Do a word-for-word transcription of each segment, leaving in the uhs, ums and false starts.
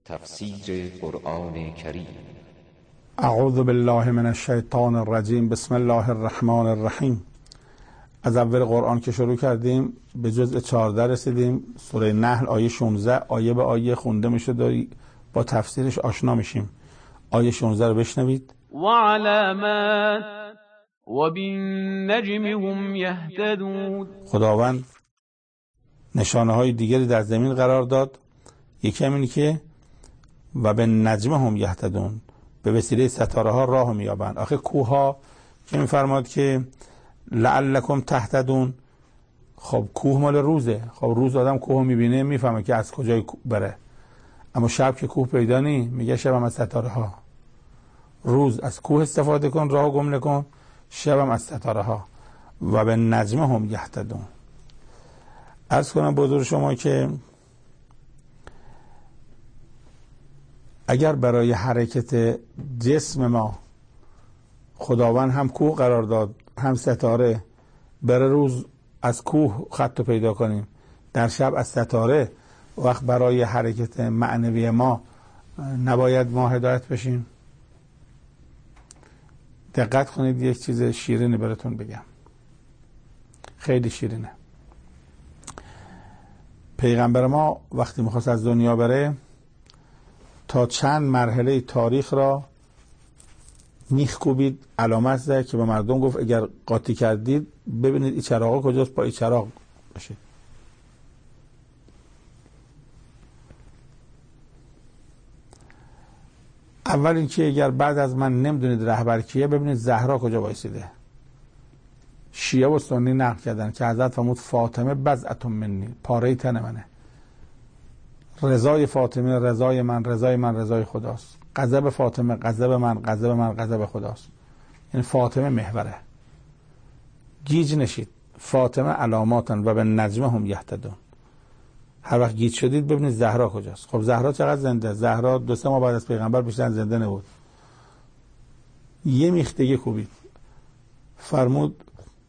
تفسیر قرآن کریم. اعوذ بالله من الشیطان الرجیم. بسم الله الرحمن الرحیم. از اول قرآن که شروع کردیم به جزء چهارده رسیدیم. سوره نحل آیه شانزده آیه به آیه خونده میشه، داری با تفسیرش آشنا میشیم. آیه شانزده رو بشنوید. و علامات و بالنجم هم یهتدون. خداوند نشانه های دیگری در زمین قرار داد، یکی همینی که و به نجم هم یهتدون، به وسیله ستاره ها راه مییابند. آخه کوه ها که میفرماد که لعلکم تهتدون، خب کوه مال روزه، خب روز آدم کوه میبینه میفهمه که از کجای بره، اما شب که کوه پیدا نی، میگه شبم از ستاره ها. روز از کوه استفاده کن، راه گم نکن، شبم از ستاره ها. و به نجم هم یهتدون. عرض کنم بزرگ شما که اگر برای حرکت جسم ما خداوند هم کوه قرار داد هم ستاره، برای روز از کوه خط رو پیدا کنیم، در شب از ستاره، وقت برای حرکت معنوی ما نباید ما هدایت بشیم؟ دقت کنید، یک چیز شیرینی براتون بگم، خیلی شیرینه. پیغمبر ما وقتی میخواست از دنیا بره، تا چند مرحله تاریخ را میخ کوبید، علامت زد که به مردم گفت اگر قاطی کردید ببینید این چراغا کجاست، با این چراغ باشید. اول اینکه اگر بعد از من نمیدونید رهبر کیه، ببینید زهرا کجا وایسیده. شیعه و سنی نقل کردن که حضرت فرمود فاطمه بضعة منی، پاره تن منه. رضای فاطمه رضای من، رضای من رضای خداست. غضب فاطمه غضب من، غضب من غضب خداست. یعنی فاطمه محوره. گیج نشید. فاطمه علاماتن و به نجم هم یهتدون. هر وقت گیج شدید ببینید زهرا کجاست. خب زهرا چقدر زنده؟ زهرا دو سه ماه بعد از پیغمبر بیشتر زنده نبود. یه میخ دیگه کوبید، فرمود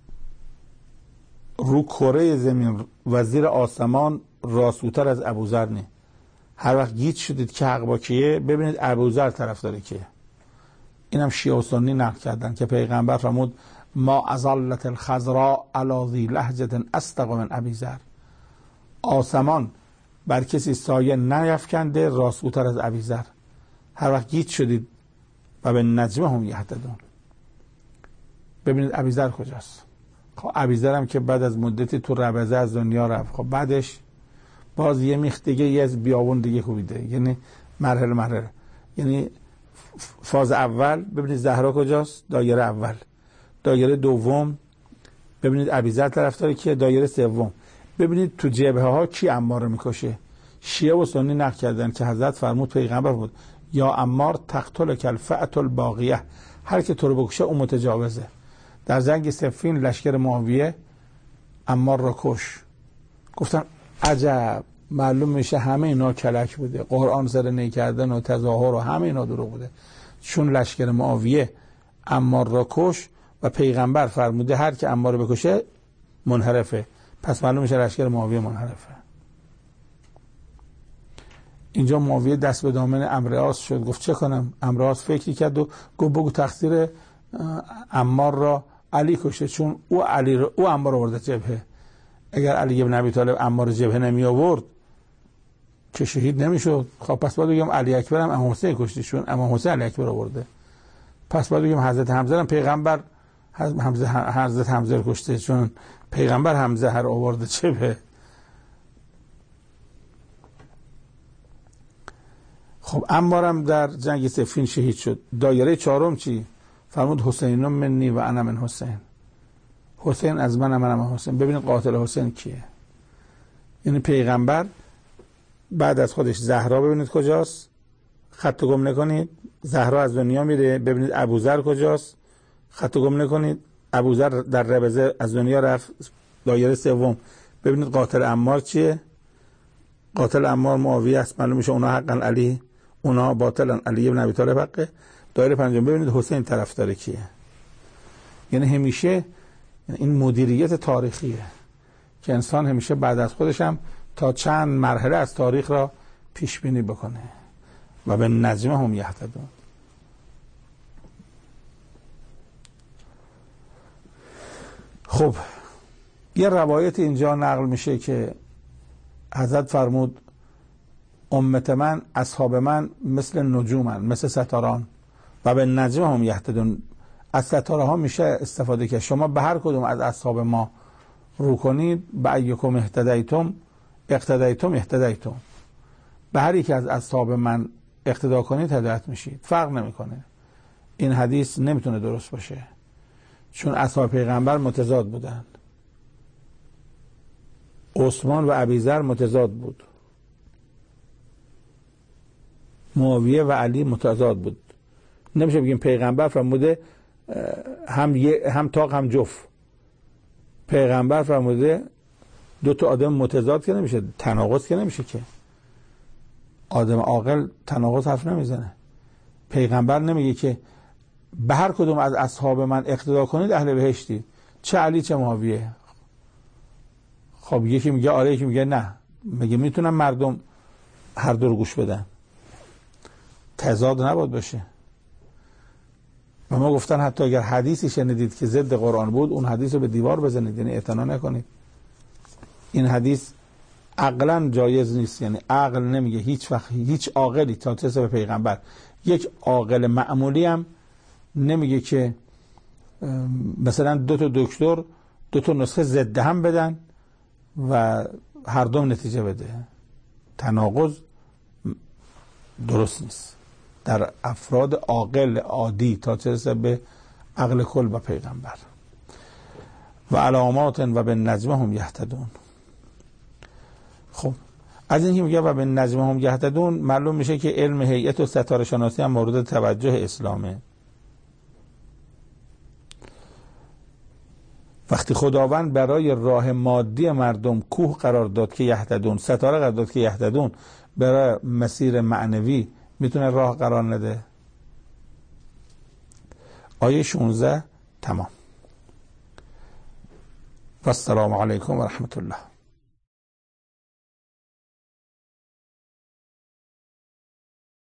رو کره زمین و زیر آسمان راسوتر از ابوذر نی. هر وقت گیج شدید که حق با کیه، ببینید ابوذر طرفدار کیه. اینم شیعه و سنی نقل کردن که پیغمبر فرمود ما اظلت الخضراء علی ذی لهجة اصدق من ابی ذر. آسمان بر کسی سایه نیفکنده راسوتر از ابی ذر. هر وقت گیج شدید و به نجم هم یهتدون، ببینید ابی ذر کجاست. خب ابی ذر هم که بعد از مدتی تو ربضه از دنیا رفت، خب بعدش باز یه میخ دیگه یه از بیابون دیگه کوبیده. یعنی مرحله مرحله. یعنی فاز اول ببینید زهرا کجاست، دایره اول. دایره دوم ببینید ابی ذر طرفدار کیه. دایره سوم ببینید تو جبهه ها کی عمار میکشه. شیعه و سنی نقل کردن که حضرت فرمود، پیغمبر بود یا عمار تقتلک الفئة الباغیه، هر که تو رو بکشه اون متجاوزه. در جنگ صفین لشکر معاویه عمار را کش. گفتن عجب، معلوم میشه همه اینا کلک بوده، قرآن سر نی کردن و تظاهر و همه اینا دروغ بوده، چون لشکر معاویه عمار را کش و پیغمبر فرموده هر که عمار رو بکشه منحرفه، پس معلوم میشه لشکر معاویه منحرفه. اینجا معاویه دست به دامن عمرو شد، گفت چه کنم؟ عمرو فکری کرد و گفت بگو تقصیر عمار را علی کشته، چون او علی را او عمار رو آورده جبهه. اگر علی ابن ابی طالب عمار جبهه نمی آورد که شهید نمیشد. خب پس باید بگم علی اکبر هم امام حسین کشته، چون امام حسین علی اکبر آورده. پس باید بگم حضرت حمزه هم پیغمبر حمزه حضرت حمزه رو کشته، چون پیغمبر حمزه هر آورده جبهه. خب عمار هم در جنگ صفین شهید شد. دایره چهارم چی؟ فرمود حسین منی و انا من حسین. حسین از من، منم من حسین. ببینید قاتل حسین کیه. یعنی پیغمبر بعد از خودش زهرا ببینید کجاست، خط گم نکنید. زهرا از دنیا میره، ببینید ابوذر کجاست، خط گم نکنید. ابوذر در ربضه از دنیا رفت. دایره سوم ببینید قاتل عمار چیه. قاتل عمار معاویه است، معلوم میشه اونا حقا علی، اونا باطلن علی ابن ابی طالب حقه. دایره پنجم ببینید حسین طرفدار کیه. یعنی همیشه این مدیریت تاریخیه که انسان همیشه بعد از خودش هم تا چند مرحله از تاریخ را پیش بینی بکنه. و به نجم هم یهتدون. خب یه روایت اینجا نقل میشه که حضرت فرمود امت من، اصحاب من مثل نجومن، مثل ستاران، و به نجم هم یهتدون. از ستاره ها میشه استفاده که شما به هر کدوم از اصحاب ما رو کنید، به ایکم اهتدیتم اقتدیتم اهتدیتم، به هر یک از اصحاب من اقتدا کنید هدایت میشید. فرق نمیکنه. این حدیث نمیتونه درست باشه، چون اصحاب پیغمبر متضاد بودن. عثمان و ابیذر متضاد بود، معاویه و علی متضاد بود. نمیشه بگیم پیغمبر فرموده هم هم تاق هم جف. پیغمبر فرموده دو تا آدم متضاد که نمیشه، تناقض که نمیشه که. آدم عاقل تناقض حرف نمیزنه. پیغمبر نمیگه که به هر کدوم از اصحاب من اقتدا کنید اهل بهشتی، چه علی چه معاویه. خب یکی میگه آره، یکی میگه نه. میگه میتونن مردم هر دو رو گوش بدن؟ تضاد نباید باشه. و ما گفتن حتی اگر حدیثی شنیدید که ضد قرآن بود، اون حدیث رو به دیوار بزنید، یعنی اعتنا نکنید. این حدیث عقلا جایز نیست. یعنی عقل نمیگه هیچ وقت هیچ عاقلی تا تصف به پیغمبر، یک عاقل معمولی هم نمیگه که مثلا دو تا دکتر دو تا نسخه ضد هم بدن و هر دوم نتیجه بده. تناقض درست نیست در افراد عاقل عادی تا چه به عقل کل و پیغمبر. و علامات و به نجم هم یهتدون. خب از این که میگه و به نجم هم یهتدون، معلوم میشه که علم هیئت و ستاره شناسی هم مورد توجه اسلامه. وقتی خداوند برای راه مادی مردم کوه قرار داد که یهتدون، ستاره قرار داد که یهتدون، برای مسیر معنوی میتونه راه قرار نده. آیه شانزده تمام. و السلام علیکم و رحمت الله.